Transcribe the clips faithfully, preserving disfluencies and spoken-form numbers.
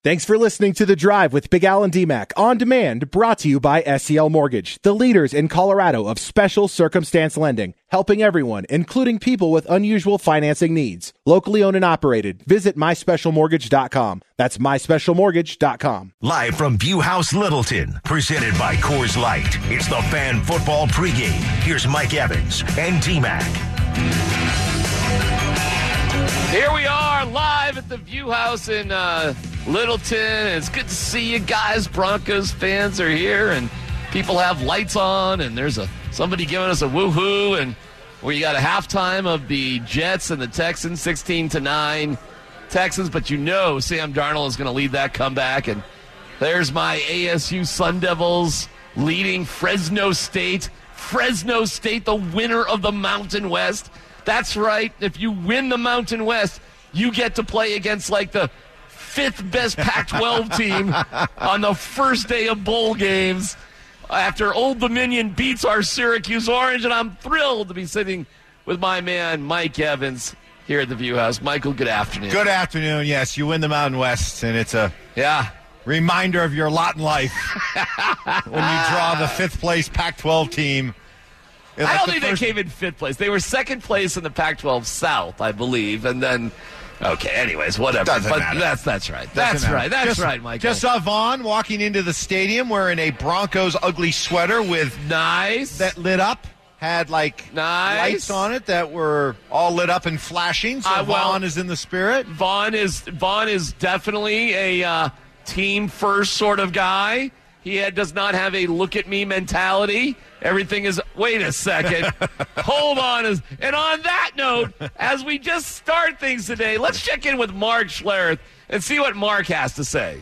Thanks for listening to The Drive with Big Al and D-Mac on demand, brought to you by S C L Mortgage, the leaders in Colorado of special circumstance lending, helping everyone, including people with unusual financing needs. Locally owned and operated. Visit my special mortgage dot com. That's my special mortgage dot com. Live from Viewhouse Littleton, presented by Coors Light. It's the Fan Football Pregame. Here's Mike Evans and D-Mac. Here we are live at the Viewhouse in uh, Littleton. It's good to see you guys. Broncos fans are here, and people have lights on, and there's a somebody giving us a woohoo, and we got a halftime of the Jets and the Texans, sixteen to nine Texans, but you know Sam Darnold is going to lead that comeback, and there's my A S U Sun Devils leading Fresno State. Fresno State, the winner of the Mountain West. That's right. If you win the Mountain West, you get to play against like the fifth best Pac twelve team on the first day of bowl games after Old Dominion beats our Syracuse Orange, and I'm thrilled to be sitting with my man Mike Evans here at the Viewhouse. Michael, good afternoon. Good afternoon. Yes, you win the Mountain West, and it's a yeah reminder of your lot in life when you draw the fifth place Pac twelve team. Like I don't the think first... they came in fifth place. They were second place in the Pac twelve South, I believe, and then. Okay, anyways, whatever. Doesn't but matter. That's that's right. Doesn't That's matter. right. That's just, right, Michael. Just saw Vaughn walking into the stadium wearing a Broncos ugly sweater with nice that lit up, had like nice lights on it that were all lit up and flashing. So uh, well, Vaughn is in the spirit. Vaughn is Vaughn is definitely a uh, team first sort of guy. He had, does not have a look at me mentality. Everything is, wait a second, hold on. And on that note, as we just start things today, let's check in with Mark Schlereth and see what Mark has to say.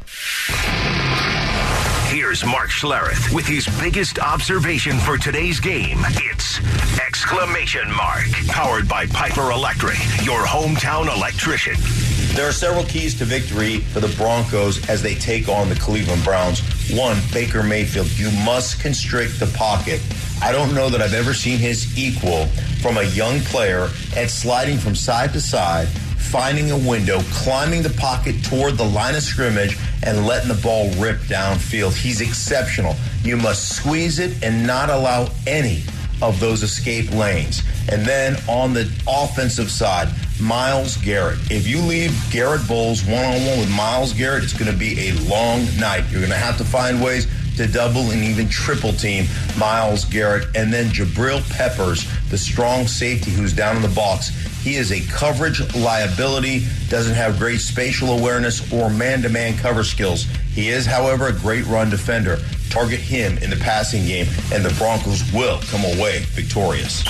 Here's Mark Schlereth with his biggest observation for today's game. It's exclamation mark. Powered by Piper Electric, your hometown electrician. There are several keys to victory for the Broncos as they take on the Cleveland Browns. One, Baker Mayfield. You must constrict the pocket. I don't know that I've ever seen his equal from a young player at sliding from side to side, finding a window, climbing the pocket toward the line of scrimmage, and letting the ball rip downfield. He's exceptional. You must squeeze it and not allow any of those escape lanes. And then on the offensive side, Myles Garrett. If you leave Garrett Bowles one-on-one with Myles Garrett, it's going to be a long night. You're going to have to find ways to double and even triple team Myles Garrett. And then Jabril Peppers, the strong safety who's down in the box. He is a coverage liability, doesn't have great spatial awareness or man-to-man cover skills. He is, however, a great run defender. Target him in the passing game, and the Broncos will come away victorious.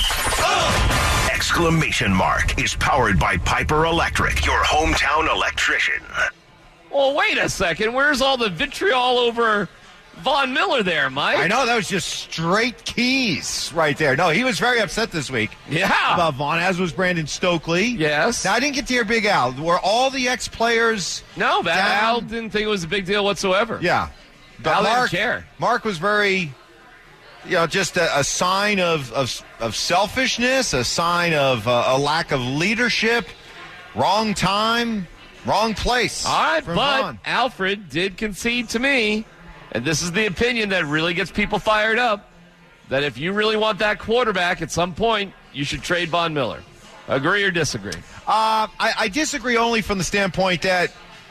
Oh! Exclamation mark is powered by Piper Electric, your hometown electrician. Well, wait a second. Where's all the vitriol over Von Miller there, Mike? I know, that was just straight keys right there. No, he was very upset this week. Yeah. About Vaughn, as was Brandon Stokely. Yes. Now, I didn't get to hear Big Al. Were all the ex-players No, down? Al didn't think it was a big deal whatsoever. Yeah. But Al Mark, didn't care. Mark was very, you know, just a, a sign of, of of selfishness, a sign of uh, a lack of leadership, wrong time, wrong place. All right, but Vaughn. Alfred did concede to me, and this is the opinion that really gets people fired up, that if you really want that quarterback at some point, you should trade Von Miller. Agree or disagree? Uh, I, I disagree only from the standpoint that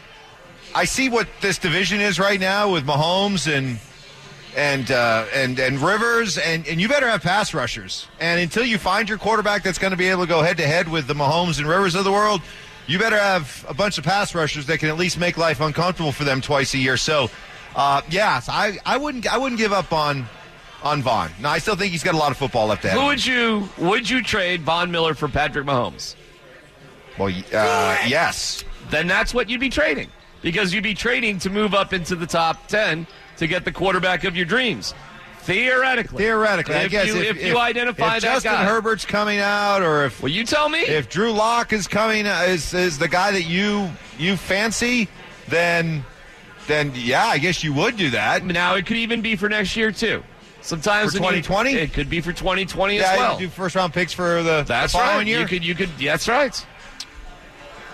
I see what this division is right now with Mahomes and and uh, and and Rivers, and, and you better have pass rushers. And until you find your quarterback that's going to be able to go head-to-head with the Mahomes and Rivers of the world, you better have a bunch of pass rushers that can at least make life uncomfortable for them twice a year. So, uh, yeah, so I, I wouldn't I wouldn't give up on on Vaughn. No, I still think he's got a lot of football left ahead. Who would you would you trade Von Miller for Patrick Mahomes? Well, uh, yes. Then that's what you'd be trading. Because you'd be trading to move up into the top ten to get the quarterback of your dreams. Theoretically. Theoretically, if I guess. You, if, if you identify if that Justin guy. Herbert's coming out, or if well, you tell me. If Drew Lock is coming, is is the guy that you you fancy, then then yeah, I guess you would do that. Now it could even be for next year too. Sometimes for twenty twenty, it could be for twenty twenty yeah, as well. You do first round picks for the, that's the following right. year. You could you could. That's right.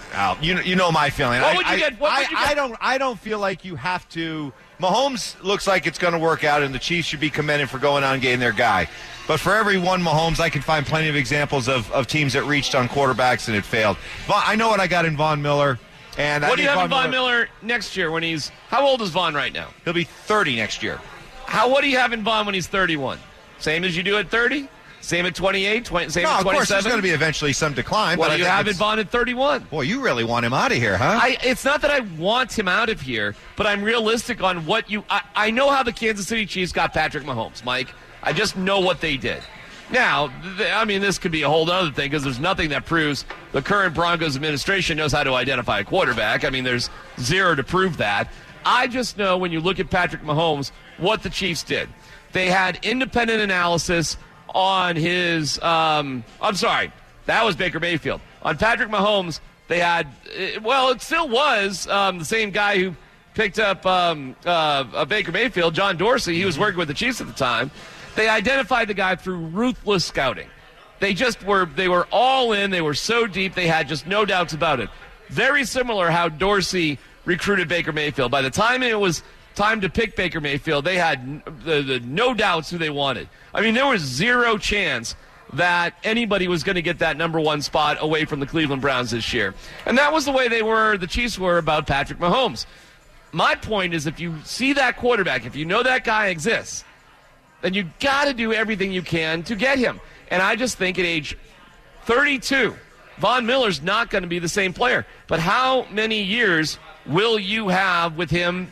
Oh, you you know my feeling. What I, would you I, get? What I, would you get? I don't I don't feel like you have to. Mahomes looks like it's going to work out, and the Chiefs should be commended for going out and getting their guy. But for every one Mahomes, I can find plenty of examples of, of teams that reached on quarterbacks and it failed. Von, I know what I got in Von Miller. And what I do you think have in Von Von Miller, Miller next year when he's – how old is Von right now? He'll be thirty next year. How? What do you have in Von when he's thirty-one? Same as you do at thirty? Same at twenty-eight? twenty, same no, at twenty-seven? of course there's going to be eventually some decline. What but do you I have in it's, Von at thirty-one? Boy, you really want him out of here, huh? I, it's not that I want him out of here, but I'm realistic on what you I, – I know how the Kansas City Chiefs got Patrick Mahomes, Mike. I just know what they did. Now, th- I mean, this could be a whole other thing because there's nothing that proves the current Broncos administration knows how to identify a quarterback. I mean, there's zero to prove that. I just know when you look at Patrick Mahomes, what the Chiefs did. They had independent analysis on his um, – I'm sorry, that was Baker Mayfield. On Patrick Mahomes, they had – well, it still was um, the same guy who picked up um, uh, Baker Mayfield, John Dorsey. He was working with the Chiefs at the time. They identified the guy through ruthless scouting. They just were they were all in. They were so deep. They had just no doubts about it. Very similar how Dorsey recruited Baker Mayfield. By the time it was time to pick Baker Mayfield, they had the, the no doubts who they wanted. I mean, there was zero chance that anybody was going to get that number one spot away from the Cleveland Browns this year. And that was the way they were, the Chiefs were about Patrick Mahomes. My point is if you see that quarterback, if you know that guy exists, then you got to do everything you can to get him. And I just think at age thirty-two, Von Miller's not going to be the same player. But how many years will you have with him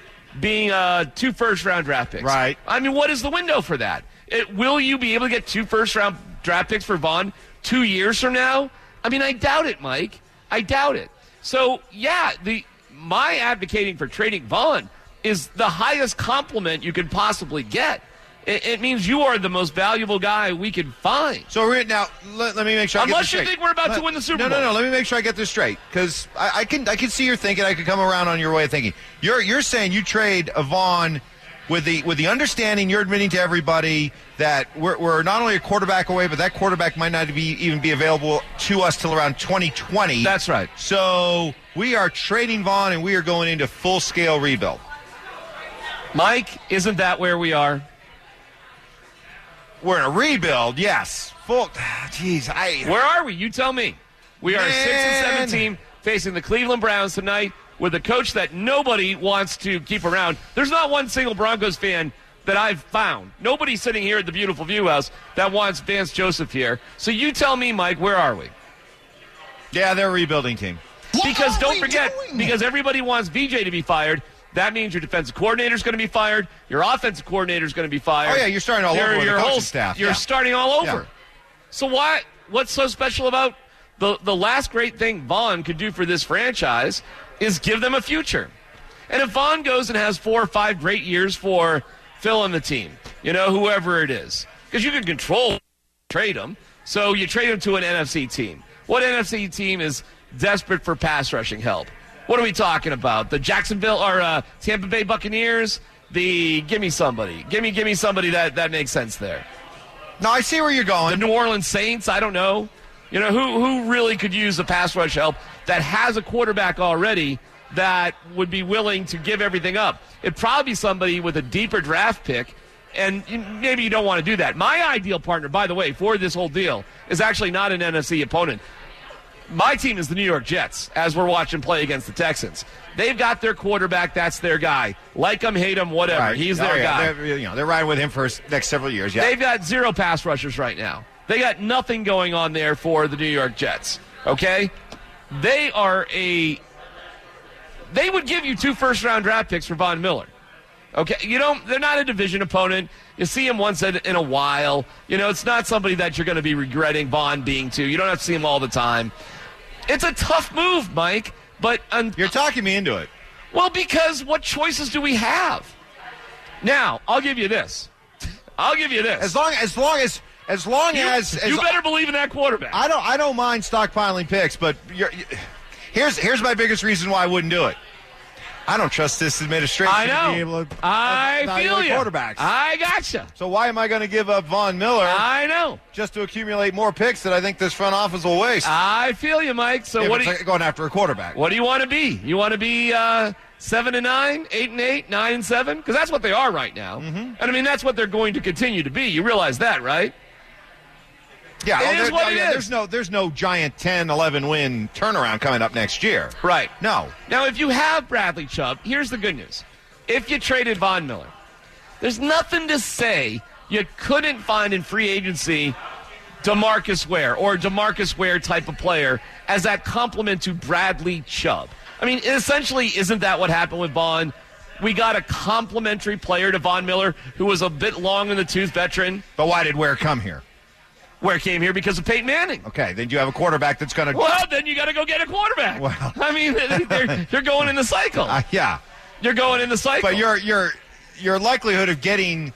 being uh, two first-round draft picks? Right. I mean, what is the window for that? It, will you be able to get two first-round draft picks for Von two years from now? I mean, I doubt it, Mike. I doubt it. So, yeah, the my advocating for trading Von is the highest compliment you could possibly get. It means you are the most valuable guy we can find. So we're, now, let, let me make sure I get Unless this you straight. think we're about let, to win the Super no, Bowl. No, no, no. Let me make sure I get this straight because I, I can I can see your thinking. I could come around on your way of thinking. You're you're saying you trade a Vaughn with the with the understanding you're admitting to everybody that we're, we're not only a quarterback away, but that quarterback might not be even be available to us till around twenty twenty. That's right. So we are trading Vaughn and we are going into full scale rebuild. Mike, isn't that where we are? We're in a rebuild, yes. Full. Jeez, I. Where are we? You tell me. We are Man. a six and seven team facing the Cleveland Browns tonight with a coach that nobody wants to keep around. There's not one single Broncos fan that I've found. Nobody sitting here at the beautiful View House that wants Vance Joseph here. So you tell me, Mike, where are we? Yeah, they're a rebuilding team. Because don't forget, because everybody wants V J to be fired. That means your defensive coordinator is going to be fired. Your offensive coordinator is going to be fired. Oh, yeah, you're starting all your, over with your the coaching whole staff. You're yeah. starting all over. Yeah. So why? What's so special about the, the last great thing Vaughn could do for this franchise is give them a future. And if Vaughn goes and has four or five great years for Phil and the team, you know, whoever it is, because you can control trade him. So you trade him to an N F C team. What N F C team is desperate for pass rushing help? What are we talking about? The Jacksonville or uh, Tampa Bay Buccaneers? The give me somebody. Give me give me somebody that, that makes sense there. No, I see where you're going. The New Orleans Saints, I don't know. You know, who who really could use a pass rush help that has a quarterback already that would be willing to give everything up? It'd probably be somebody with a deeper draft pick, and maybe you don't want to do that. My ideal partner, by the way, for this whole deal is actually not an N F C opponent. My team is the New York Jets, as we're watching play against the Texans. They've got their quarterback. That's their guy. Like him, hate him, whatever. Right. He's oh, their yeah. guy. They're, you know, they're riding with him for his next several years. Yeah. They've got zero pass rushers right now. They got nothing going on there for the New York Jets. Okay? They are a... They would give you two first-round draft picks for Von Miller. Okay? You know, they're not a division opponent. You see him once in, in a while. You know, it's not somebody that you're going to be regretting Von being to. You don't have to see him all the time. It's a tough move, Mike, but... Un- You're talking me into it. Well, because what choices do we have? Now, I'll give you this. I'll give you this. As long as long as as long you, as, as you better believe in that quarterback. I don't I don't mind stockpiling picks, but you're, here's here's my biggest reason why I wouldn't do it. I don't trust this administration I know. to be able to I feel you. quarterbacks. I gotcha. So why am I going to give up Von Miller I know. just to accumulate more picks that I think this front office will waste? I feel you, Mike. So if what it's do you, like going after a quarterback? what do you want to be? You want to be uh, seven and nine, eight and eight, nine and seven? Because that's what they are right now. Mm-hmm. And I mean, that's what they're going to continue to be. You realize that, right? Yeah, It oh, is there- what oh, it yeah, is. There's no, there's no giant ten, eleven win turnaround coming up next year. Right. No. Now, if you have Bradley Chubb, here's the good news. If you traded Von Miller, there's nothing to say you couldn't find in free agency DeMarcus Ware or DeMarcus Ware type of player as that complement to Bradley Chubb. I mean, essentially, isn't that what happened with Von? We got a complimentary player to Von Miller who was a bit long in the tooth veteran. But why did Ware come here? Ware came here because of Peyton Manning. Okay, then you have a quarterback that's going to. Well, then you got to go get a quarterback. Well. I mean, they're- you're going in the cycle. Uh, yeah, You're going in the cycle. but your your your likelihood of getting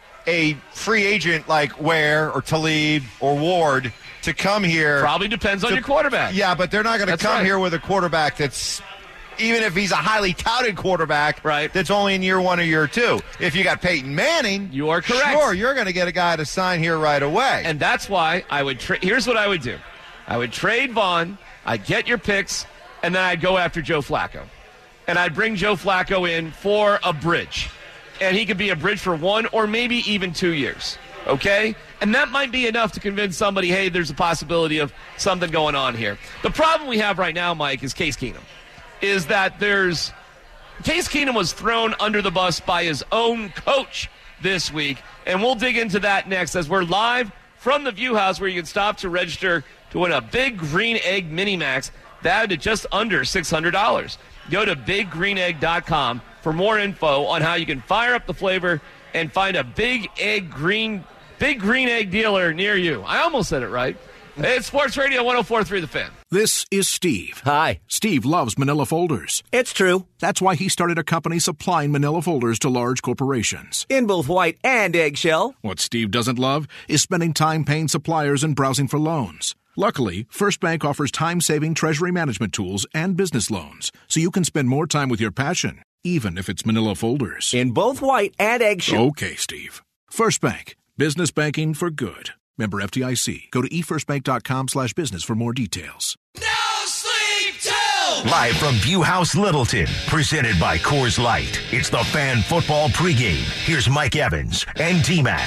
a free agent like Ware or Talib or Ward to come here Probably depends on to- your quarterback. Yeah, but they're not going to That's come right. here with a quarterback that's, even if he's a highly touted quarterback, Right. that's only in year one or year two. If you got Peyton Manning, You are correct. Sure, you're going to get a guy to sign here right away. And that's why I would trade. Here's what I would do. I would trade Vaughn. I'd get your picks, and then I'd go after Joe Flacco. And I'd bring Joe Flacco in for a bridge. And he could be a bridge for one or maybe even two years. Okay? And that might be enough to convince somebody, hey, there's a possibility of something going on here. The problem we have right now, Mike, is Case Keenum. Is that there's Case Keenum was thrown under the bus by his own coach this week, and we'll dig into that next as we're live from the View House, where you can stop to register to win a Big Green Egg Mini Max valued at just under six hundred dollars. Go to big green egg dot com for more info on how you can fire up the flavor and find a Big Egg Green Big Green Egg dealer near you. I almost said it right. It's Sports Radio one oh four point three The Fan. This is Steve. Hi. Steve loves manila folders. It's true. That's why he started a company supplying manila folders to large corporations. In both white and eggshell. What Steve doesn't love is spending time paying suppliers and browsing for loans. Luckily, First Bank offers time-saving treasury management tools and business loans, so you can spend more time with your passion, even if it's manila folders. In both white and eggshell. Okay, Steve. First Bank. Business banking for good. Member F D I C. Go to e first bank dot com slash business for more details. No sleep till! Live from View House Littleton, presented by Coors Light. It's the Fan Football pregame. Here's Mike Evans and D-Mac.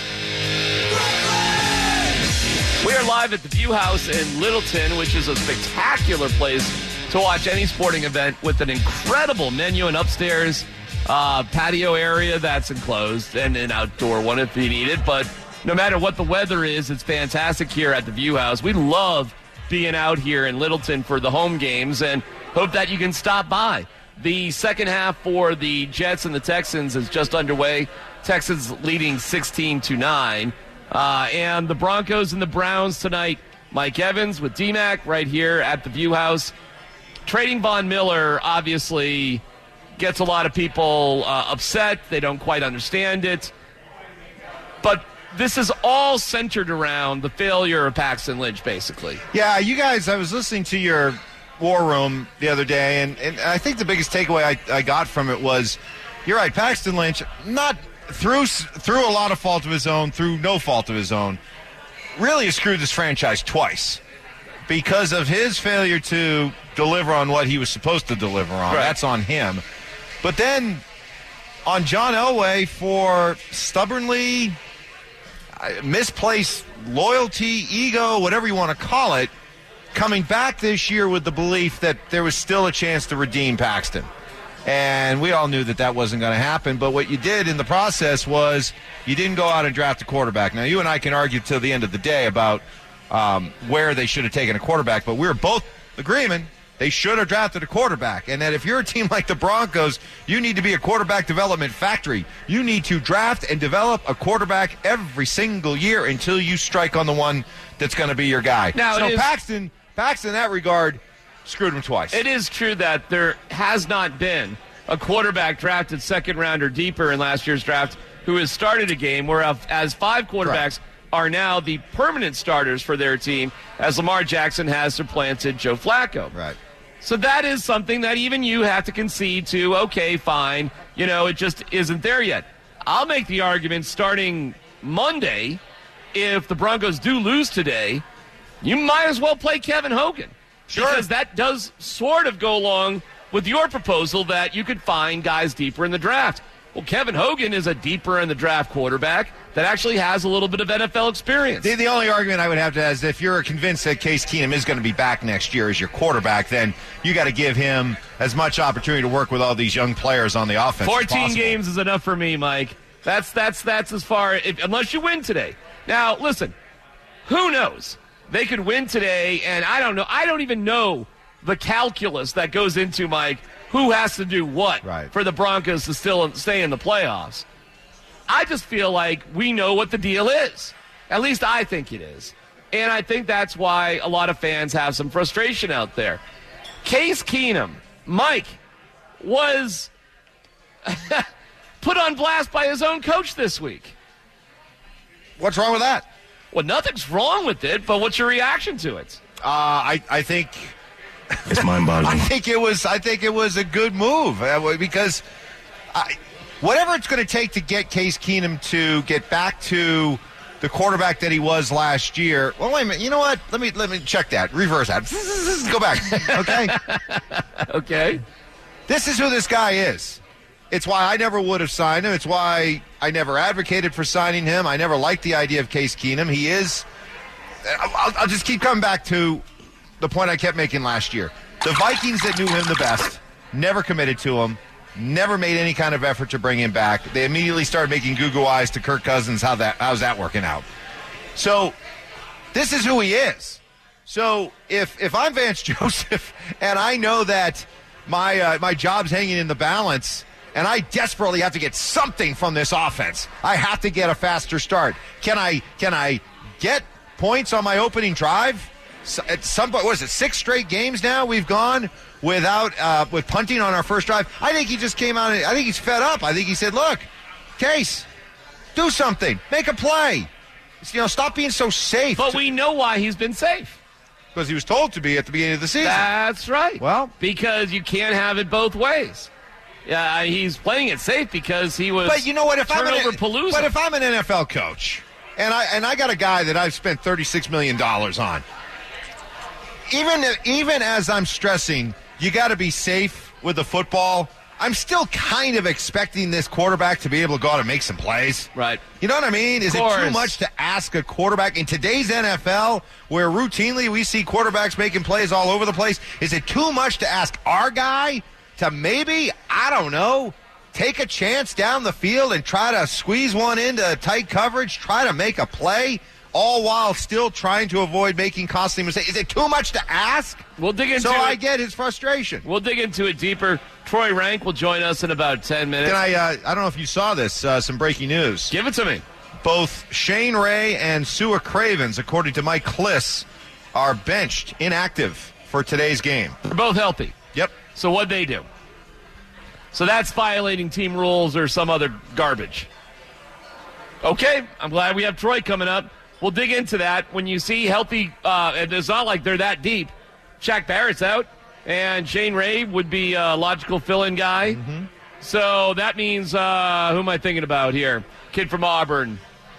We are live at the View House in Littleton, which is a spectacular place to watch any sporting event with an incredible menu and upstairs uh, patio area that's enclosed and an outdoor one if you need it. But no matter what the weather is, it's fantastic here at the View House. We love being out here in Littleton for the home games and hope that you can stop by. The second half for the Jets and the Texans is just underway. Texans leading sixteen to nine. Uh, and the Broncos and the Browns tonight. Mike Evans with D-Mac right here at the View House. Trading Von Miller obviously gets a lot of people uh, upset. They don't quite understand it. But this is all centered around the failure of Paxton Lynch, basically. Yeah, you guys, I was listening to your War Room the other day, and, and I think the biggest takeaway I, I got from it was, you're right, Paxton Lynch, not through, through a lot of fault of his own, through no fault of his own, really has screwed this franchise twice because of his failure to deliver on what he was supposed to deliver on. Right. That's on him. But then on John Elway for stubbornly misplaced loyalty, ego, whatever you want to call it, coming back this year with the belief that there was still a chance to redeem Paxton. And we all knew that that wasn't going to happen. But what you did in the process was you didn't go out and draft a quarterback. Now, you and I can argue till the end of the day about um, where they should have taken a quarterback, but we were both agreeing they should have drafted a quarterback. And that if you're a team like the Broncos, you need to be a quarterback development factory. You need to draft and develop a quarterback every single year until you strike on the one that's going to be your guy. Now, so it is- Paxton, Paxton, in that regard, screwed him twice. It is true that there has not been a quarterback drafted second round or deeper in last year's draft who has started a game, whereas five quarterbacks are now the permanent starters for their team, as Lamar Jackson has supplanted Joe Flacco. Right. So that is something that even you have to concede to. Okay, fine. You know, it just isn't there yet. I'll make the argument starting Monday, if the Broncos do lose today, you might as well play Kevin Hogan. Sure. Because that does sort of go along with your proposal that you could find guys deeper in the draft. Well, Kevin Hogan is a deeper in the draft quarterback that actually has a little bit of N F L experience. The, the only argument I would have to have is if you're convinced that Case Keenum is going to be back next year as your quarterback, then you got to give him as much opportunity to work with all these young players on the offense. fourteen games is enough for me, Mike. That's that's that's as far if, unless you win today. Now, listen, who knows? They could win today, and I don't know. I don't even know the calculus that goes into, Mike, who has to do what right. for the Broncos to still stay in the playoffs. I just feel like we know what the deal is. At least I think it is. And I think that's why a lot of fans have some frustration out there. Case Keenum, Mike, was put on blast by his own coach this week. What's wrong with that? Well, nothing's wrong with it, but what's your reaction to it? Uh, I, I think It's mind-boggling. I think it was. I think it was a good move uh, because I, whatever it's going to take to get Case Keenum to get back to the quarterback that he was last year. Well, wait a minute. You know what? Let me let me check that. Reverse that. Go back. Okay. Okay. This is who this guy is. It's why I never would have signed him. It's why I never advocated for signing him. I never liked the idea of Case Keenum. He is. I'll, I'll just keep coming back to the point I kept making last year. The Vikings that knew him the best never committed to him, never made any kind of effort to bring him back. They immediately started making goo-goo eyes to Kirk Cousins. How that? How's that working out? So this is who he is. So if if I'm Vance Joseph and I know that my uh, my job's hanging in the balance and I desperately have to get something from this offense, I have to get a faster start. Can I can I get points on my opening drive? So at some point, what is it, six straight games now we've gone without uh, with punting on our first drive? I think he just came out, and I think he's fed up. I think he said, look, Case, do something. Make a play. You know, stop being so safe. But we know why he's been safe. Because he was told to be at the beginning of the season. That's right. Well, because you can't have it both ways. Yeah, he's playing it safe because he was But you know what? If I'm an, palooza. But if I'm an N F L coach, and I and I got a guy that I've spent thirty-six million dollars on, Even even as I'm stressing, you got to be safe with the football, I'm still kind of expecting this quarterback to be able to go out and make some plays. Right. You know what I mean? Is it too much to ask a quarterback in today's N F L where routinely we see quarterbacks making plays all over the place? Is it too much to ask our guy to maybe, I don't know, take a chance down the field and try to squeeze one into tight coverage, try to make a play? All while still trying to avoid making costly mistakes. Is it too much to ask? We'll dig into so it. I get his frustration. We'll dig into it deeper. Troy Rank will join us in about ten minutes. Can I, uh, I don't know if you saw this, uh, some breaking news. Give it to me. Both Shane Ray and Sua Cravens, according to Mike Kliss, are benched, inactive for today's game. They're both healthy. Yep. So what'd they do? So that's violating team rules or some other garbage. Okay, I'm glad we have Troy coming up. We'll dig into that. When you see healthy, uh, and it's not like they're that deep. Shaq Barrett's out, and Shane Ray would be a logical fill-in guy. Mm-hmm. So that means, uh, who am I thinking about here? Kid from Auburn.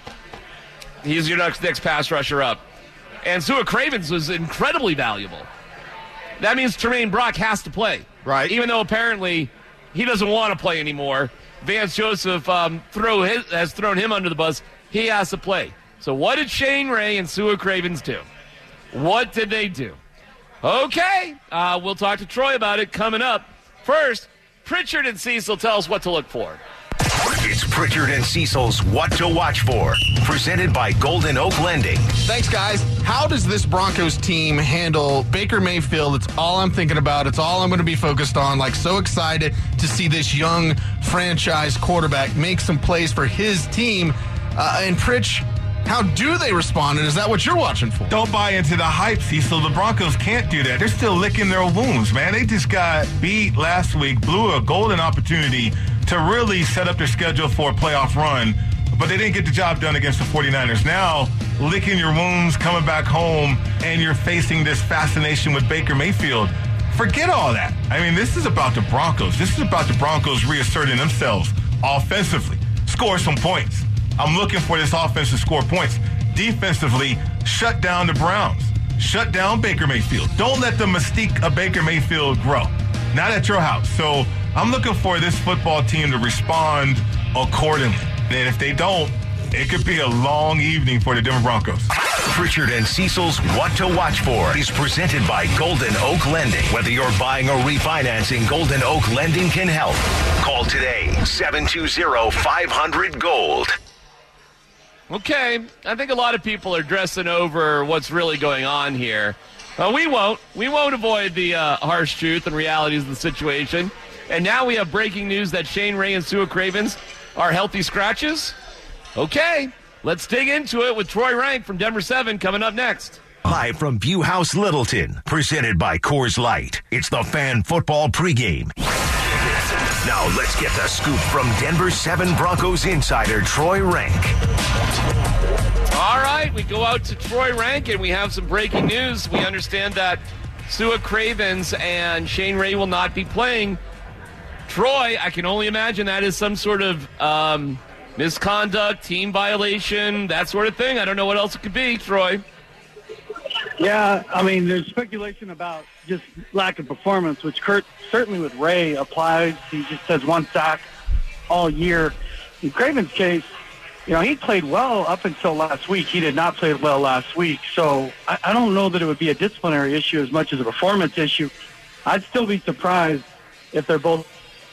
He's your next, next pass rusher up. And Sua Cravens was incredibly valuable. That means Tremaine Brock has to play. Right. Even though apparently he doesn't want to play anymore. Vance Joseph um, throw his, has thrown him under the bus. He has to play. So what did Shane Ray and Sua Cravens do? What did they do? Okay, uh, we'll talk to Troy about it coming up. First, Pritchard and Cecil tell us what to look for. It's Pritchard and Cecil's What to Watch For, presented by Golden Oak Lending. Thanks, guys. How does this Broncos team handle Baker Mayfield? It's all I'm thinking about. It's all I'm going to be focused on. Like, so excited to see this young franchise quarterback make some plays for his team. Uh, and Pritch, how do they respond, and is that what you're watching for? Don't buy into the hype, Cecil. The Broncos can't do that. They're still licking their wounds, man. They just got beat last week, blew a golden opportunity to really set up their schedule for a playoff run, but they didn't get the job done against the forty-niners. Now, licking your wounds, coming back home, and you're facing this fascination with Baker Mayfield. Forget all that. I mean, this is about the Broncos. This is about the Broncos reasserting themselves offensively. Score some points. I'm looking for this offense to score points. Defensively, shut down the Browns. Shut down Baker Mayfield. Don't let the mystique of Baker Mayfield grow. Not at your house. So I'm looking for this football team to respond accordingly. And if they don't, it could be a long evening for the Denver Broncos. Pritchard and Cecil's What to Watch For is presented by Golden Oak Lending. Whether you're buying or refinancing, Golden Oak Lending can help. Call today, seven two zero, five hundred, GOLD. Okay, I think a lot of people are dressing over what's really going on here. Uh, we won't. We won't avoid the uh, harsh truth and realities of the situation. And now we have breaking news that Shane Ray and Sua Cravens are healthy scratches. Okay, let's dig into it with Troy Rank from Denver seven coming up next. Live from View House Littleton, presented by Coors Light. It's the Fan Football Pregame. Now let's get the scoop from Denver seven Broncos insider Troy Rank. All right, we go out to Troy Rank and we have some breaking news. We understand that Sua Cravens and Shane Ray will not be playing. Troy, I can only imagine that is some sort of um, misconduct, team violation, that sort of thing. I don't know what else it could be, Troy. Yeah, I mean, there's speculation about just lack of performance, which Kurt certainly with Ray applies. He just has one sack all year. In Craven's case, you know, he played well up until last week. He did not play well last week. So I, I don't know that it would be a disciplinary issue as much as a performance issue. I'd still be surprised if they're both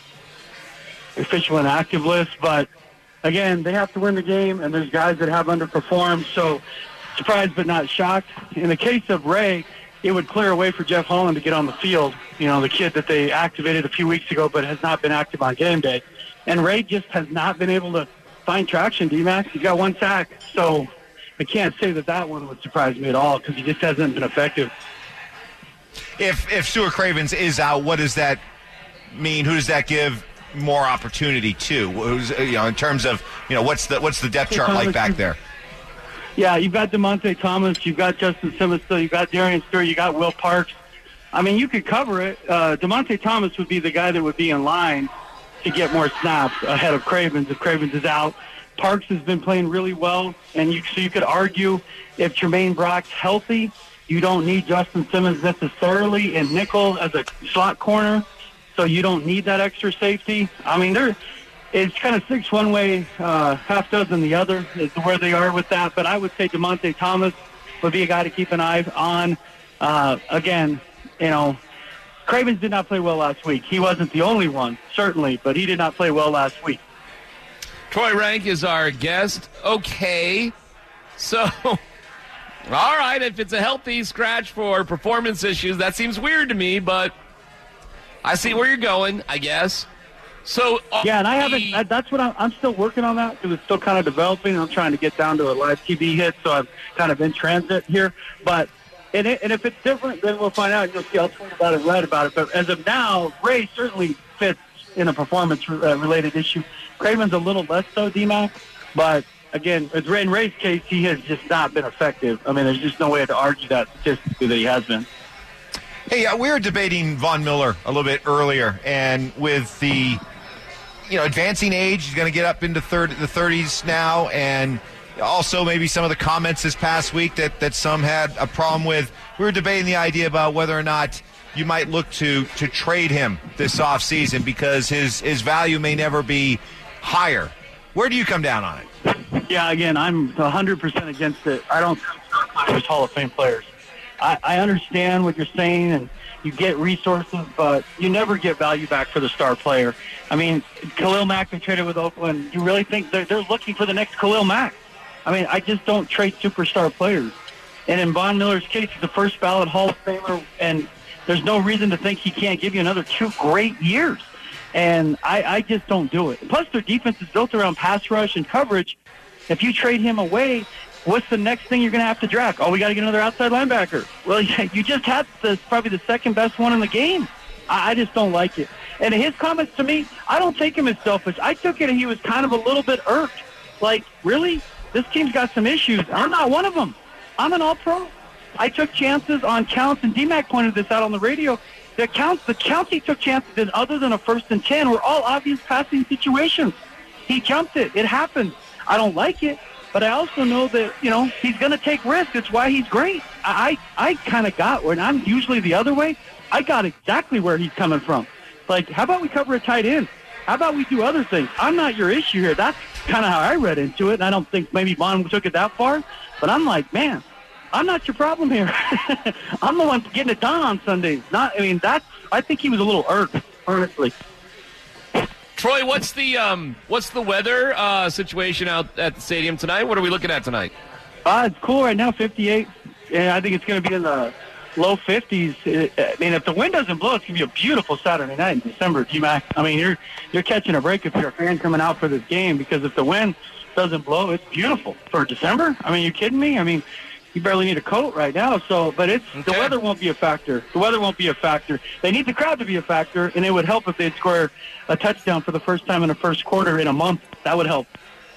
official and active list. But, again, they have to win the game, and there's guys that have underperformed. So surprised but not shocked. In the case of Ray, it would clear a way for Jeff Holland to get on the field, you know, the kid that they activated a few weeks ago but has not been active on game day. And Ray just has not been able to find traction, D-Max. He's got one sack. So I can't say that that one would surprise me at all because he just hasn't been effective. If if Sua Cravens is out, what does that mean? Who does that give more opportunity to? Who's, you know, in terms of, you know, what's the what's the depth chart like back there? Yeah, you've got DeMonte Thomas, you've got Justin Simmons still, you've got Darian Stewart, you got Will Parks. I mean, you could cover it. Uh, DeMonte Thomas would be the guy that would be in line to get more snaps ahead of Cravens if Cravens is out. Parks has been playing really well, and you, so you could argue if Jermaine Brock's healthy, you don't need Justin Simmons necessarily in nickel as a slot corner, so you don't need that extra safety. I mean, they're it's kind of six one way, uh, half dozen the other is where they are with that. But I would say DeMonte Thomas would be a guy to keep an eye on. Uh, again, you know, Cravens did not play well last week. He wasn't the only one, certainly, but he did not play well last week. Troy Rank is our guest. Okay. So, all right, if it's a healthy scratch for performance issues, that seems weird to me, but I see where you're going, I guess. So uh, yeah, and I haven't. I, that's what I'm, I'm still working on that because it's still kind of developing. I'm trying to get down to a live T V hit, so I'm kind of in transit here. But and, it, and if it's different, then we'll find out. You'll see. I'll tweet about it, write about it. But as of now, Ray certainly fits in a performance-related issue. Craven's a little less so, D-Mac. But again, in Ray's case, he has just not been effective. I mean, there's just no way to argue that statistically that he has been. Hey, uh, we were debating Von Miller a little bit earlier, and with the you know advancing age, he's going to get up into third, the thirties now, and also maybe some of the comments this past week that, that some had a problem with. We were debating the idea about whether or not you might look to to trade him this offseason because his, his value may never be higher. Where do you come down on it? Yeah, again, I'm one hundred percent against it. I don't think there's Hall of Fame players. I, I understand what you're saying, and you get resources, but you never get value back for the star player. I mean, Khalil Mack been traded with Oakland. You really think they're, they're looking for the next Khalil Mack? I mean, I just don't trade superstar players. And in Von Miller's case, he's the first ballot Hall of Famer, and there's no reason to think he can't give you another two great years. And I, I just don't do it. Plus, their defense is built around pass rush and coverage. If you trade him away, what's the next thing you're going to have to draft? Oh, we got to get another outside linebacker. Well, you just had the, probably the second best one in the game. I, I just don't like it. And his comments to me, I don't take him as selfish. I took it he was kind of a little bit irked. Like, really? This team's got some issues. I'm not one of them. I'm an all-pro. I took chances on counts, and D-Mac pointed this out on the radio. The counts, the counts he took chances in, other than a first and ten, were all obvious passing situations. He jumped it. It happened. I don't like it, but I also know that, you know, he's going to take risks. It's why he's great. I I, I kind of got, when I'm usually the other way, I got exactly where he's coming from. Like, how about we cover a tight end? How about we do other things? I'm not your issue here. That's kind of how I read into it, and I don't think maybe Vaughn took it that far. But I'm like, man, I'm not your problem here. I'm the one getting it done on Sundays. Not, I mean, that's. I think he was a little irked, honestly. Troy, what's the um, what's the weather uh, situation out at the stadium tonight? What are we looking at tonight? Uh, it's cool right now, fifty-eight. And I think it's going to be in the low fifties. I mean, if the wind doesn't blow, it's going to be a beautiful Saturday night in December, G-Mac. I mean, you're you're catching a break if you're a fan coming out for this game, because if the wind doesn't blow, it's beautiful for December. I mean, you kidding me? I mean, you barely need a coat right now. So, but it's okay. The weather won't be a factor. The weather won't be a factor. They need the crowd to be a factor, and it would help if they'd score a touchdown for the first time in the first quarter in a month. That would help.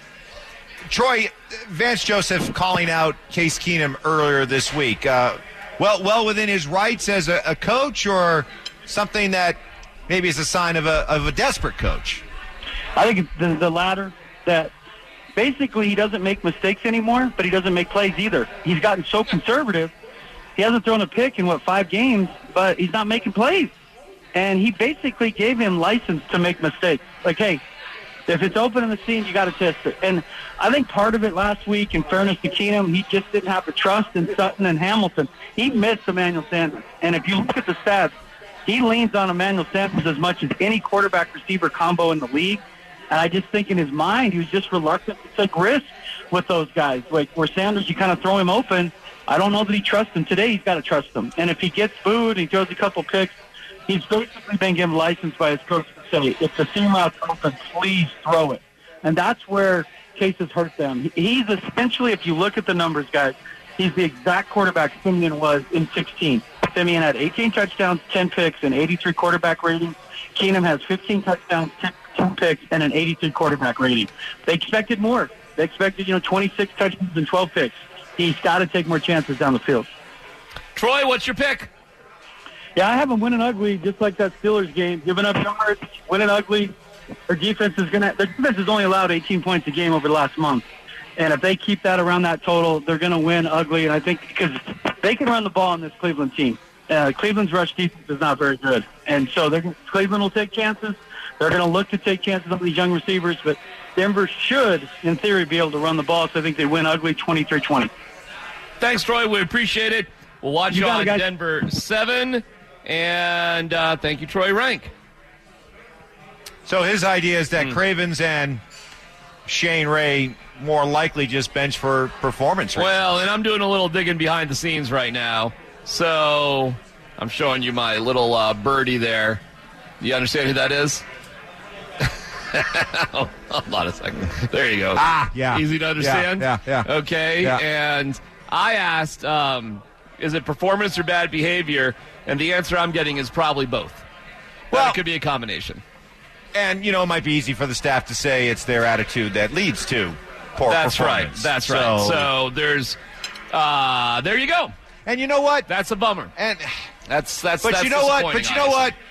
Troy, Vance Joseph calling out Case Keenum earlier this week. Uh, well, well within his rights as a, a coach, or something that maybe is a sign of a of a desperate coach? I think it's the, the latter. That basically he doesn't make mistakes anymore, but he doesn't make plays either. He's gotten so conservative. He hasn't thrown a pick in, what, five games, but he's not making plays. And he basically gave him license to make mistakes. Like, hey, if it's open in the seam, you got to test it. And I think part of it last week, in fairness to Keenum, he just didn't have the trust in Sutton and Hamilton. He missed Emmanuel Sanders. And if you look at the stats, he leans on Emmanuel Sanders as much as any quarterback-receiver combo in the league. And I just think in his mind, he was just reluctant to take risks with those guys. Like, where Sanders, you kind of throw him open. I don't know that he trusts him. Today, he's got to trust him. And if he gets booed and he throws a couple picks, he's basically been given license by his coach to say, if the seam route's open, please throw it. And that's where Case has hurt them. He's essentially, if you look at the numbers, guys, he's the exact quarterback Simeon was in sixteen. Simeon had eighteen touchdowns, ten picks, and eighty-three quarterback rating. Keenum has fifteen touchdowns, ten picks, and an eighty-three quarterback rating. They expected more. They expected, you know, twenty-six touchdowns and twelve picks. He's got to take more chances down the field. Troy, what's your pick? Yeah, I have them winning ugly, just like that Steelers game. Giving up yards, winning ugly. Their defense is gonna. Their defense has only allowed eighteen points a game over the last month, and if they keep that around that total, they're going to win ugly. And I think because they can run the ball on this Cleveland team. Uh, Cleveland's rush defense is not very good, and so they're, Cleveland will take chances. They're going to look to take chances on these young receivers, but Denver should, in theory, be able to run the ball. So I think they win ugly, twenty-three twenty. Thanks, Troy. We appreciate it. We'll watch you, you on Denver seven. And uh, thank you, Troy Rank. So his idea is that mm. Cravens and Shane Ray more likely just bench for performance. Right well, and I'm doing a little digging behind the scenes right now. So I'm showing you my little uh, birdie there. Do you understand who that is? oh, hold on a second. There you go. Ah, yeah. Easy to understand? Yeah, yeah. yeah. Okay, yeah. And I asked, um, is it performance or bad behavior? And the answer I'm getting is probably both. Well, it could be a combination. And, you know, it might be easy for the staff to say it's their attitude that leads to poor That's performance. Right. That's so, right. So there's, uh, there you go. And you know what? That's a bummer. And that's that's. But that's you know what? But you know obviously. what?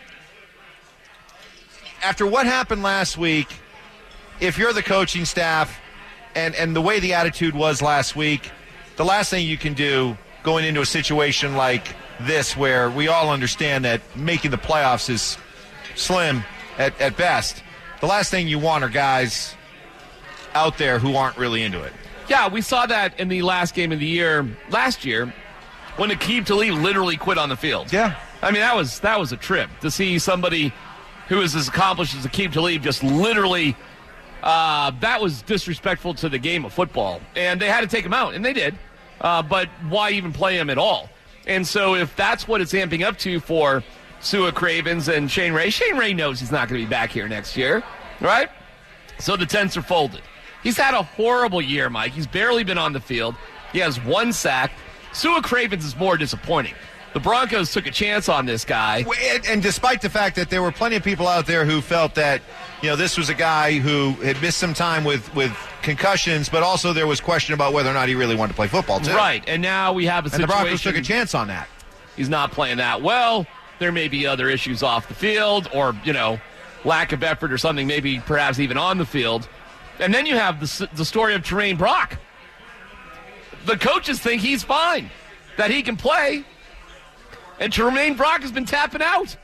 After what happened last week, if you're the coaching staff, and and the way the attitude was last week, the last thing you can do going into a situation like this, where we all understand that making the playoffs is slim at, at best, the last thing you want are guys out there who aren't really into it. Yeah, we saw that in the last game of the year last year when Aqib Talib literally quit on the field. Yeah. I mean, that was that was a trip to see somebody who is as accomplished as Aqib Talib just literally, uh, that was disrespectful to the game of football. And they had to take him out, and they did. Uh, but why even play him at all? And so if that's what it's amping up to for Sua Cravens and Shane Ray, Shane Ray knows he's not going to be back here next year, right? So the tents are folded. He's had a horrible year, Mike. He's barely been on the field. He has one sack. Sua Cravens is more disappointing. The Broncos took a chance on this guy. And, and despite the fact that there were plenty of people out there who felt that, you know, this was a guy who had missed some time with, with concussions, but also there was question about whether or not he really wanted to play football, too. Right, and now we have a situation. And the Broncos took a chance on that. He's not playing that well. There may be other issues off the field or, you know, lack of effort or something, maybe perhaps even on the field. And then you have the, the story of Tremaine Brock. The coaches think he's fine, that he can play. And Tremaine Brock has been tapping out.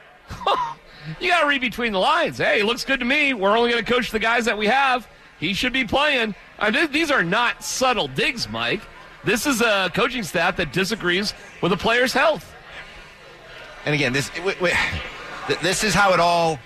You got to read between the lines. Hey, looks good to me. We're only going to coach the guys that we have. He should be playing. I mean, these are not subtle digs, Mike. This is a coaching staff that disagrees with a player's health. And again, this this is how it all.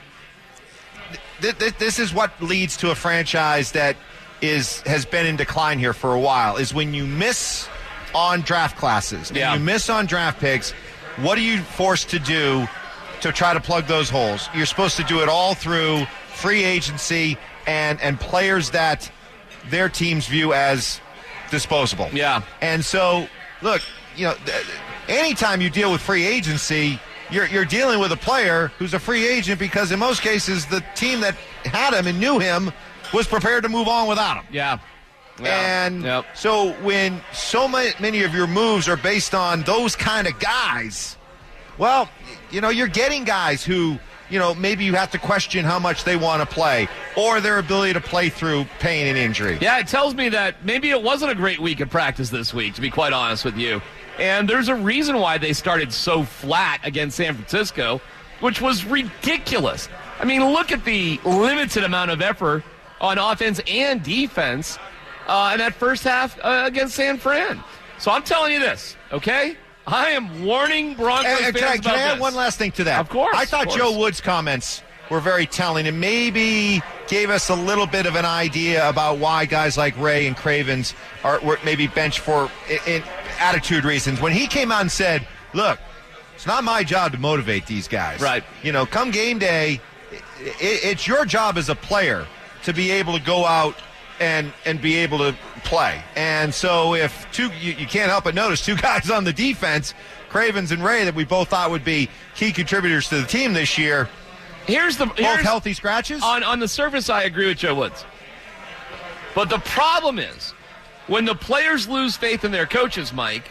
This is what leads to a franchise that is has been in decline here for a while. Is when you miss on draft classes and yeah. you miss on draft picks. What are you forced to do to try to plug those holes? You're supposed to do it all through free agency and and players that their teams view as disposable. Yeah. And so, look, you know, anytime you deal with free agency, you're you're dealing with a player who's a free agent because in most cases the team that had him and knew him was prepared to move on without him. Yeah. yeah. And yep. so when so many of your moves are based on those kind of guys, well, you know, you're getting guys who, you know, maybe you have to question how much they want to play or their ability to play through pain and injury. Yeah, it tells me that maybe it wasn't a great week of practice this week, to be quite honest with you. And there's a reason why they started so flat against San Francisco, which was ridiculous. I mean, look at the limited amount of effort on offense and defense uh, in that first half uh, against San Fran. So I'm telling you this, okay? I am warning Broncos and, and fans can I, about can I add this. one last thing to that? Of course. I thought course. Joe Wood's comments were very telling and maybe gave us a little bit of an idea about why guys like Ray and Cravens are were maybe benched for in, in attitude reasons. When he came out and said, look, it's not my job to motivate these guys. Right. You know, come game day, it, it's your job as a player to be able to go out and and be able to play. And so if two, you, you can't help but notice two guys on the defense, Cravens and Ray, that we both thought would be key contributors to the team this year. Here's the both here's, healthy scratches. On on the surface, I agree with Joe Woods. But the problem is, when the players lose faith in their coaches, Mike,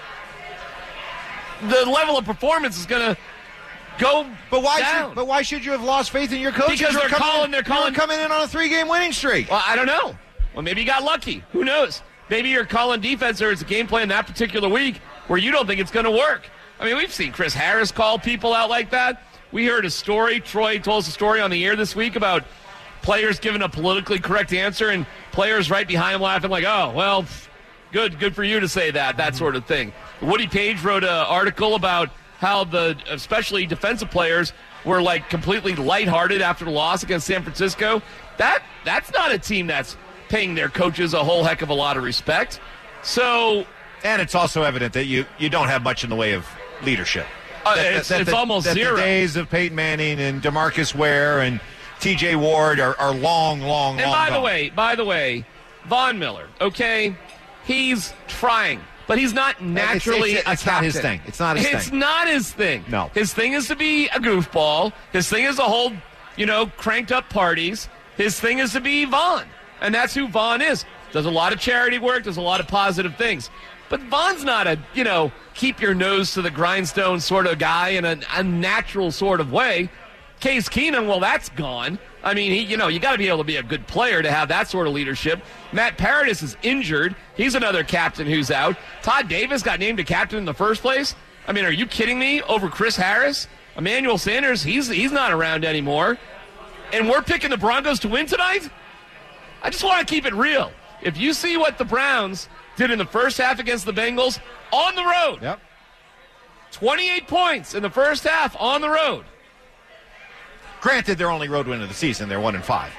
the level of performance is going to go but why down. Should, but why should you have lost faith in your coaches? Because they're calling. In, they're calling. coming in on a three-game winning streak. Well, I don't know. Well, maybe you got lucky. Who knows? Maybe you're calling defense or it's a game plan that particular week where you don't think it's going to work. I mean, we've seen Chris Harris call people out like that. We heard a story. Troy told us a story on the air this week about players giving a politically correct answer and players right behind him laughing like, oh, well, good, good for you to say that, that sort of thing. Woody Page wrote an article about how the, especially defensive players, were like completely lighthearted after the loss against San Francisco. That that's not a team that's paying their coaches a whole heck of a lot of respect. So, and it's also evident that you, you don't have much in the way of leadership. Uh, that, it's that, it's that, almost that zero. The days of Peyton Manning and DeMarcus Ware and T J Ward are, are long, long, and long by gone. the way, by the way, Von Miller, okay, he's trying, but he's not naturally it's, it's, it's a not his captain. thing. It's not his it's thing. It's not his thing. No. His thing is to be a goofball. His thing is to hold, you know, cranked up parties. His thing is to be Von, and that's who Von is. Does a lot of charity work, does a lot of positive things. But Von's not a, you know, keep your nose to the grindstone sort of guy in a, a natural sort of way. Case Keenum, well, that's gone. I mean, he, you know, you got to be able to be a good player to have that sort of leadership. Matt Paradis is injured. He's another captain who's out. Todd Davis got named a captain in the first place. I mean, are you kidding me? Over Chris Harris? Emmanuel Sanders, he's he's not around anymore. And we're picking the Broncos to win tonight? I just want to keep it real. If you see what the Browns did in the first half against the Bengals on the road. Yep. twenty-eight points in the first half on the road. Granted, their only road win of the season. They're one and five.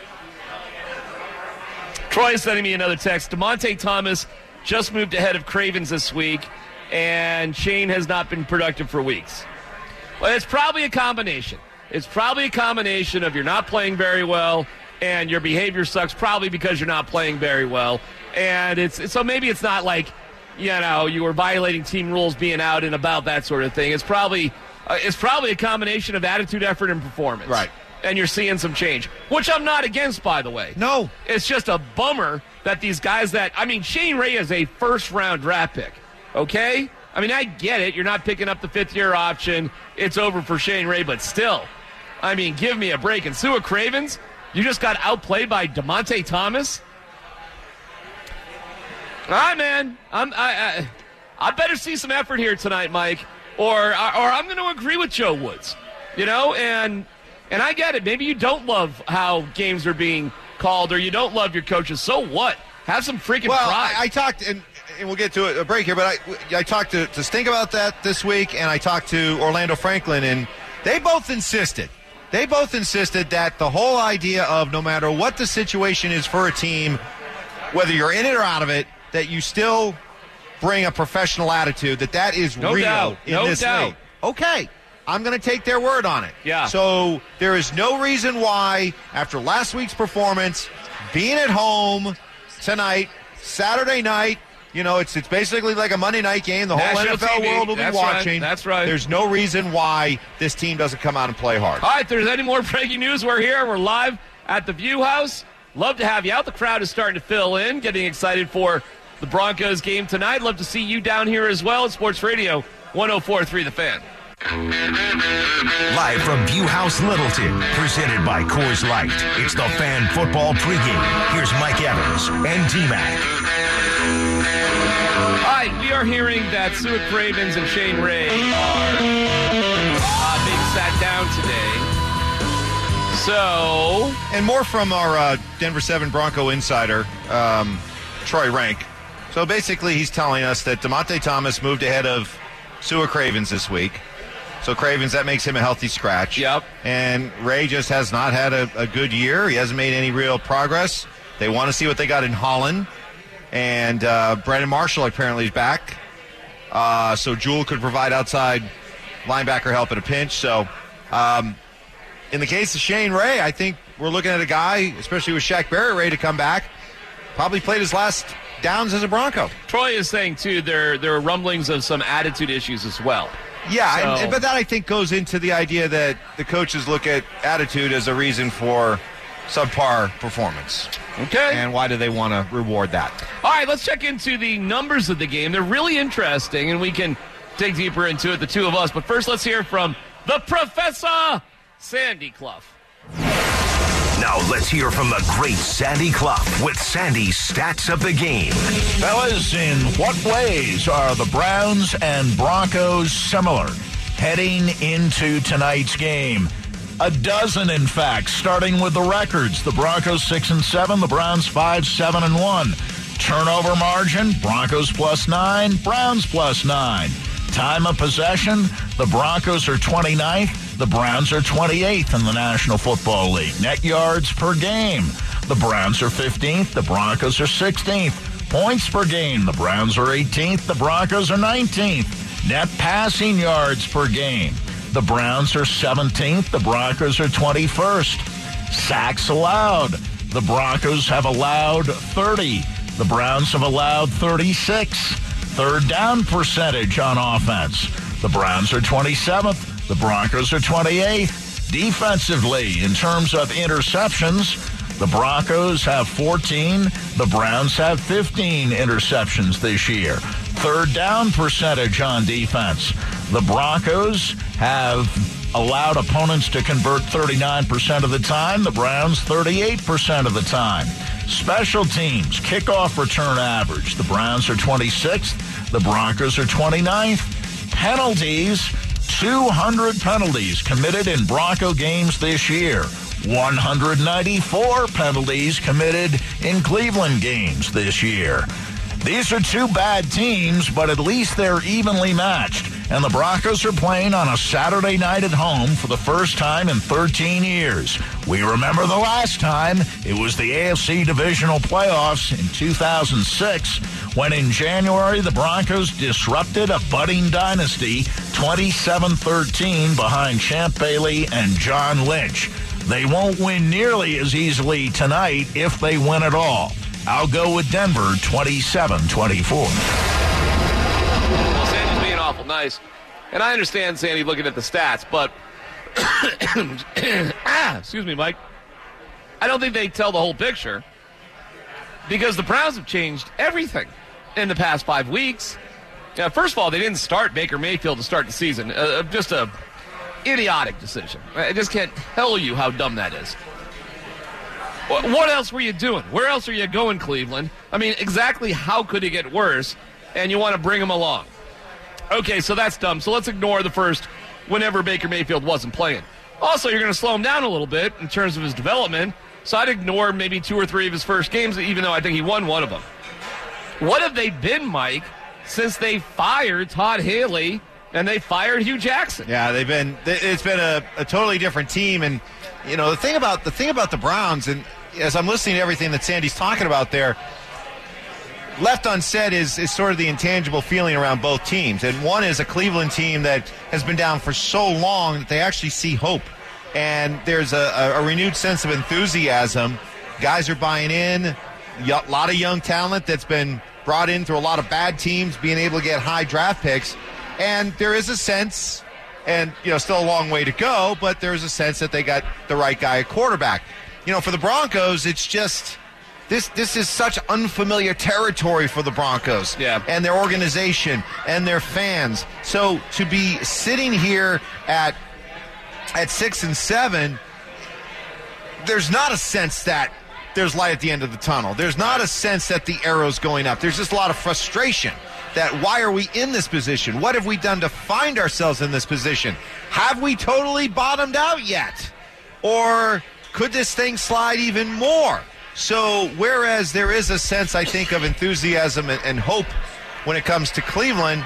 Troy is sending me another text. DeMonte Thomas just moved ahead of Cravens this week, and Shane has not been productive for weeks. Well, it's probably a combination. It's probably a combination of you're not playing very well, and your behavior sucks probably because you're not playing very well. And it's so maybe it's not like, you know, you were violating team rules being out and about, that sort of thing. It's probably uh, it's probably a combination of attitude, effort, and performance. Right. And you're seeing some change, which I'm not against, by the way. No. It's just a bummer that these guys that, I mean, Shane Ray is a first-round draft pick, okay? I mean, I get it. You're not picking up the fifth-year option. It's over for Shane Ray, but still, I mean, give me a break. And Sua Cravens, you just got outplayed by DeMonte Thomas. All right, man. I'm, I, I I better see some effort here tonight, Mike, or or I'm going to agree with Joe Woods. You know, and and I get it. Maybe you don't love how games are being called, or you don't love your coaches. So what? Have some freaking well, pride. I, I talked, and, and we'll get to a break here, but I I talked to, to Stink about that this week, and I talked to Orlando Franklin, and they both insisted. They both insisted that the whole idea of no matter what the situation is for a team, whether you're in it or out of it, that you still bring a professional attitude, that that is no real doubt. in no this doubt. league. Okay, I'm going to take their word on it. Yeah. So there is no reason why, after last week's performance, being at home tonight, Saturday night, you know, it's it's basically like a Monday night game. The whole National N F L T V. world will be That's watching. Right. That's right. There's no reason why this team doesn't come out and play hard. All right, if there's any more breaking news, we're here. We're live at the View House. Love to have you out. The crowd is starting to fill in, getting excited for the Broncos game tonight. Love to see you down here as well at Sports Radio one oh four point three The Fan. Live from View House Littleton, presented by Coors Light. It's the Fan Football pregame. Here's Mike Evans and D-Mac. All right, we are hearing that Sua Cravens and Shane Ray are uh, being sat down today. So, and more from our uh, Denver seven Bronco insider, um, Troy Rank. So basically, he's telling us that DeMonte Thomas moved ahead of Sua Cravens this week. So Cravens, that makes him a healthy scratch. Yep. And Ray just has not had a, a good year. He hasn't made any real progress. They want to see what they got in Holland. And uh, Brandon Marshall apparently is back. Uh, so Jewell could provide outside linebacker help in a pinch. So um, in the case of Shane Ray, I think we're looking at a guy, especially with Shaq Barrett ready to come back, probably played his last downs as a Bronco. Troy is saying, too, there, there are rumblings of some attitude issues as well. Yeah, so. and, but that I think goes into the idea that the coaches look at attitude as a reason for subpar performance. Okay. And why do they want to reward that? All right, let's check into the numbers of the game. They're really interesting, and we can dig deeper into it, the two of us. But first, let's hear from the Professor, Sandy Clough. Now let's hear from the great Sandy Clough with Sandy's stats of the game. Fellas, in what ways are the Browns and Broncos similar heading into tonight's game? A dozen, in fact, starting with the records. The Broncos six and seven, the Browns five, seven and one. Turnover margin, Broncos plus nine, Browns plus nine. Time of possession, the Broncos are twenty-ninth, the Browns are twenty-eighth in the National Football League. Net yards per game, the Browns are fifteenth, the Broncos are sixteenth. Points per game, the Browns are eighteenth, the Broncos are nineteenth. Net passing yards per game, the Browns are seventeenth, the Broncos are twenty-first. Sacks allowed, the Broncos have allowed thirty, the Browns have allowed thirty-six. Third down percentage on offense, the Browns are twenty-seventh, the Broncos are twenty-eighth. Defensively, in terms of interceptions, the Broncos have fourteen, the Browns have fifteen interceptions this year. Third down percentage on defense, the Broncos have allowed opponents to convert thirty-nine percent of the time, the Browns thirty-eight percent of the time. Special teams, kickoff return average, the Browns are twenty-sixth, the Broncos are twenty-ninth. Penalties, two hundred penalties committed in Bronco games this year. one hundred ninety-four penalties committed in Cleveland games this year. These are two bad teams, but at least they're evenly matched. And the Broncos are playing on a Saturday night at home for the first time in thirteen years. We remember the last time it was the A F C Divisional Playoffs in two thousand six, when in January the Broncos disrupted a budding dynasty twenty-seven thirteen behind Champ Bailey and John Lynch. They won't win nearly as easily tonight if they win at all. I'll go with Denver twenty-seven twenty-four. Well, Sandy's being awful nice. And I understand Sandy looking at the stats, but ah, excuse me, Mike. I don't think they tell the whole picture, because the Browns have changed everything in the past five weeks. Yeah, first of all, they didn't start Baker Mayfield to start the season. Uh, just a idiotic decision. I just can't tell you how dumb that is. What else were you doing? Where else are you going, Cleveland? I mean, exactly how could it get worse? And you want to bring him along. Okay, so that's dumb. So let's ignore the first whenever Baker Mayfield wasn't playing. Also, you're going to slow him down a little bit in terms of his development. So I'd ignore maybe two or three of his first games, even though I think he won one of them. What have they been, Mike, since they fired Todd Haley and they fired Hugh Jackson? Yeah, they've been. It's been a, a totally different team, and you know the thing about the thing about the Browns, and as I'm listening to everything that Sandy's talking about there, left unsaid is, is sort of the intangible feeling around both teams. And one is a Cleveland team that has been down for so long that they actually see hope. And there's a, a renewed sense of enthusiasm. Guys are buying in. A lot of young talent that's been brought in through a lot of bad teams, being able to get high draft picks. And there is a sense, and you know, still a long way to go, but there's a sense that they got the right guy at quarterback. You know, for the Broncos, it's just this this is such unfamiliar territory for the Broncos yeah. and their organization and their fans. So to be sitting here at at six and seven, there's not a sense that there's light at the end of the tunnel. There's not a sense that the arrow's going up. There's just a lot of frustration that why are we in this position? What have we done to find ourselves in this position? Have we totally bottomed out yet? Or could this thing slide even more? So whereas there is a sense, I think, of enthusiasm and, and hope when it comes to Cleveland,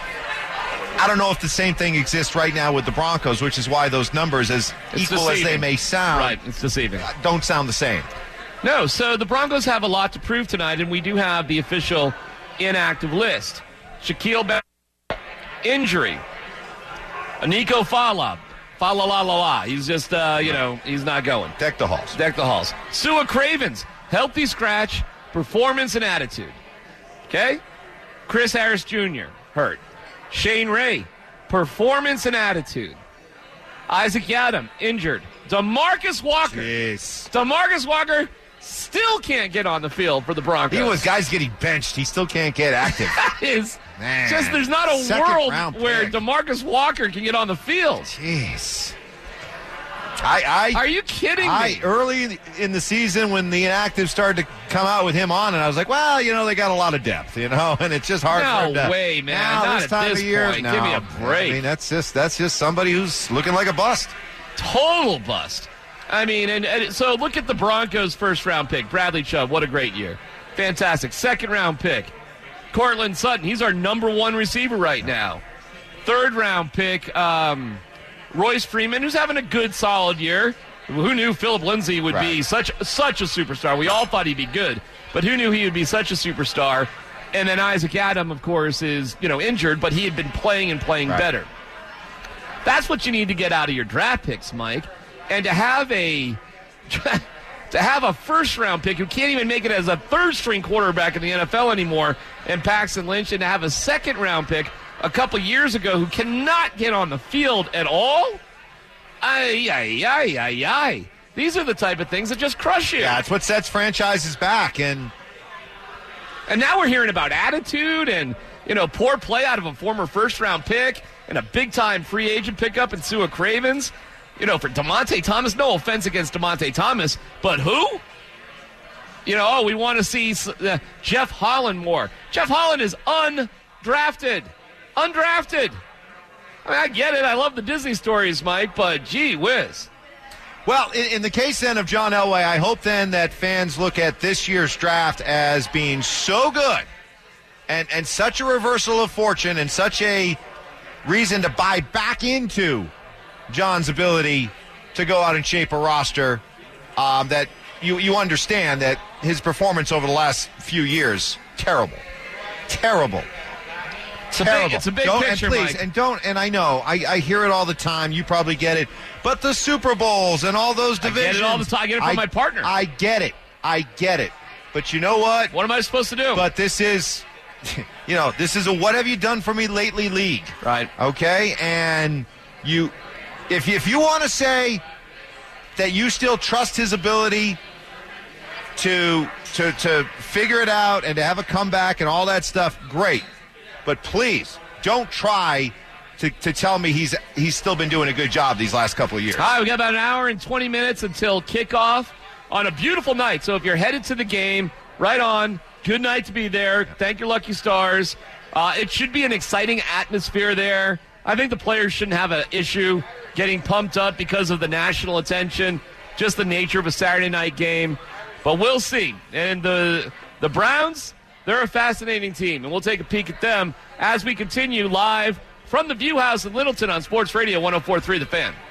I don't know if the same thing exists right now with the Broncos, which is why those numbers, as it's equal deceiving. as they may sound, right, it's deceiving. Don't sound the same. No, so the Broncos have a lot to prove tonight, and we do have the official inactive list. Shaquille Barrett, injury. Nico Fala, Fala la la la. He's just, uh, you know, he's not going. Deck the halls. Deck the halls. Sua Cravens, healthy scratch, performance and attitude. Okay? Chris Harris Junior, hurt. Shane Ray, performance and attitude. Isaac Yiadom, injured. DeMarcus Walker. Jeez. DeMarcus Walker still can't get on the field for the Broncos. He was guys getting benched. He still can't get active. That is Man. just, there's not a Second world round where pick. DeMarcus Walker can get on the field. Jeez. I, I, Are you kidding I, me? Early in the season when the inactives started to come out with him on, and I was like, well, you know, they got a lot of depth, you know, and it's just hard No for him to. way, man. Now, Not this at time this of year, point. no. Give me a break. I mean, that's just that's just somebody who's looking like a bust. Total bust. I mean, and, and so look at the Broncos' first-round pick, Bradley Chubb. What a great year. Fantastic. Second-round pick, Cortland Sutton. He's our number one receiver right now. Third-round pick, um, Royce Freeman, who's having a good, solid year. Who knew Philip Lindsay would right. be such such a superstar? We all thought he'd be good, but who knew he would be such a superstar? And then Isaac Yiadom, of course, is you know injured, but he had been playing and playing right. better. That's what you need to get out of your draft picks, Mike. And to have a to have a first round pick who can't even make it as a third string quarterback in the N F L anymore, and Paxton Lynch, and to have a second round pick a couple years ago who cannot get on the field at all. Ay, ay, ay, ay, ay. These are the type of things that just crush you. Yeah, it's what sets franchises back. And and now we're hearing about attitude and, you know, poor play out of a former first-round pick and a big-time free agent pickup in Sua Cravens. You know, for DeMonte Thomas, no offense against DeMonte Thomas, but who? You know, oh, we want to see uh, Jeff Holland more. Jeff Holland is undrafted. Undrafted. I mean, I get it. I love the Disney stories, Mike, but gee whiz. Well, in, in the case then of John Elway, I hope then that fans look at this year's draft as being so good and, and such a reversal of fortune and such a reason to buy back into John's ability to go out and shape a roster um, that you, you understand that his performance over the last few years, terrible. Terrible. It's a Terrible. big, it's a big don't, picture, and please, Mike. and don't, and I know, I, I hear it all the time. You probably get it, but the Super Bowls and all those divisions. I get it all the time. I get it from I, my partner. I get it. I get it. But you know what? What am I supposed to do? But this is, you know, this is a what have you done for me lately league. Right. Okay? And you, if you, if you want to say that you still trust his ability to, to, to figure it out and to have a comeback and all that stuff, great. but please don't try to, to tell me he's he's still been doing a good job these last couple of years. All right, we got about an hour and twenty minutes until kickoff on a beautiful night. So if you're headed to the game, right on. Good night to be there. Thank your lucky stars. Uh, it should be an exciting atmosphere there. I think the players shouldn't have an issue getting pumped up because of the national attention, just the nature of a Saturday night game. But we'll see. And the the Browns, they're a fascinating team, and we'll take a peek at them as we continue live from the View House in Littleton on Sports Radio one oh four point three The Fan.